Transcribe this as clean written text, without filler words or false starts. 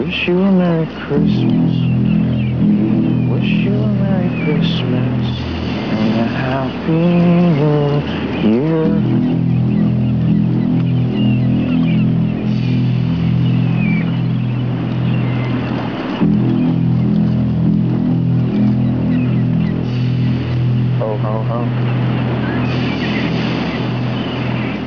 Wish you a Merry Christmas. Wish you a Merry Christmas and a Happy New Year. Ho, ho, ho.